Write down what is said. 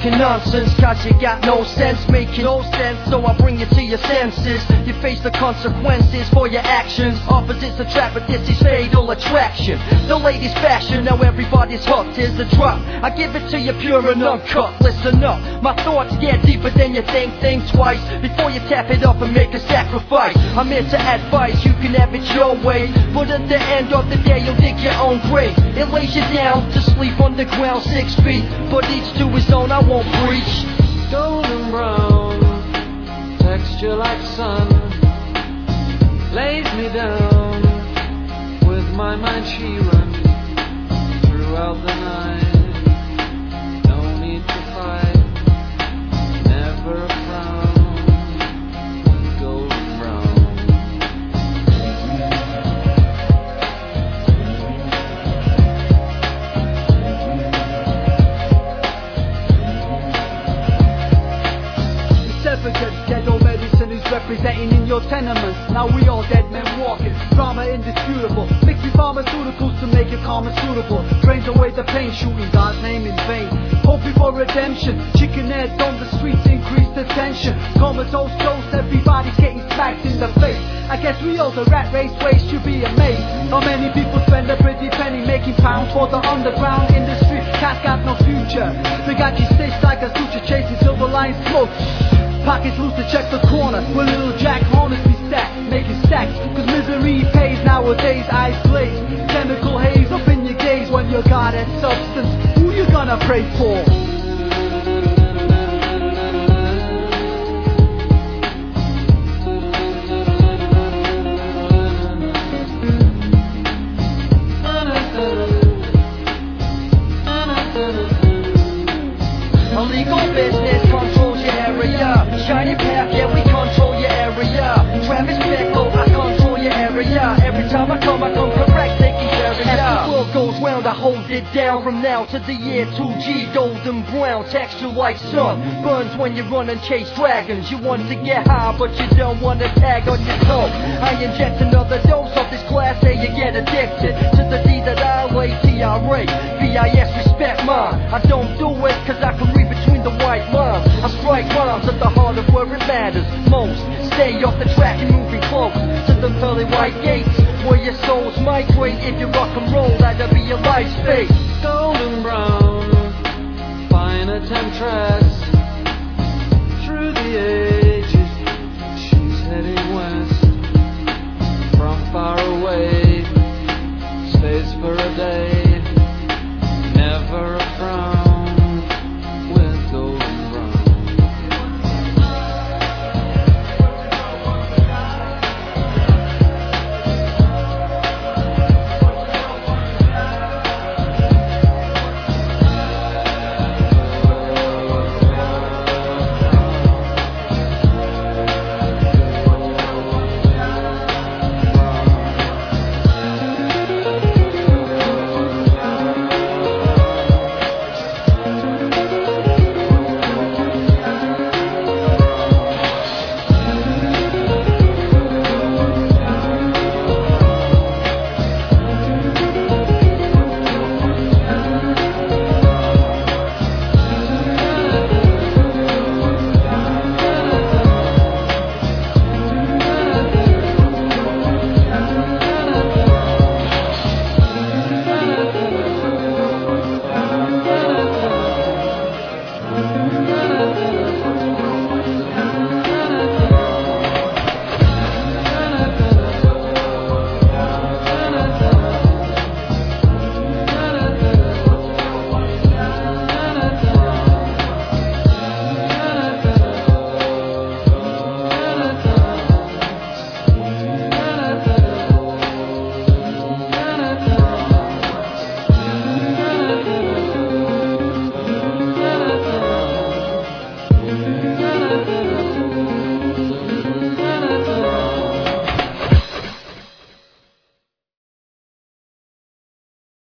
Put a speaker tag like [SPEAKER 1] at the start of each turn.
[SPEAKER 1] talking nonsense, cause you got no sense, making no sense, so I bring you to your senses. You face the consequences for your actions. Opposites attract, but this is fatal attraction. The latest fashion, now everybody's hooked. Here's the drop, I give it to you pure and uncut. Listen up, my thoughts get deeper than you think. Think twice before you tap it up and make a sacrifice. I'm here to advise, you can have it your way, but at the end of the day you'll dig your own grave. It lays you down to sleep underground 6 feet, but each to his own, I won't preach.
[SPEAKER 2] Golden brown, texture like sun, lays me down. With my mind she runs throughout the night. No need to fight, never a frown. Golden brown.
[SPEAKER 3] Certificate, ghetto medicine is representing in your tenements. Now we all dead men walking, drama indisputable. Mixing pharmaceuticals to make it karma suitable. Drains away the pain, shooting God's name in vain. Hoping for redemption, chicken heads on the streets increase the tension. Comatose ghosts, everybody's getting smacked in the face. I guess we all the rat race waste, you be amazed how many people spend a pretty penny making pounds for the underground industry. Cats got no future, they got you stitched like a suture, chasing silver line smoke. Pockets loose to check the corner, where little Jack Horners be stacked, making stacks. Cause misery pays nowadays, eyes blaze. Chemical haze up in your gaze when you got that substance. Who you gonna pray for?
[SPEAKER 1] Illegal business controls your area. Shiny path, yeah, we control your area. Travis Bickle, I control your area. Every time I come correct, taking care of ya. As the world goes round, I hold it down. From now to the year 2G, golden brown, texture like sun. Burns when you run and chase dragons. You want to get high, but you don't want to tag on your tongue. I inject another dose of this class A, you get addicted to the D that I lay, T-R-A, B-I-S, respect mine. I don't do it cause I can read between the white lines. I strike rhymes at the heart of where it matters most. Stay off the track and moving close to the pearly white gates, where your souls migrate. If you rock and roll, that'll be your life space.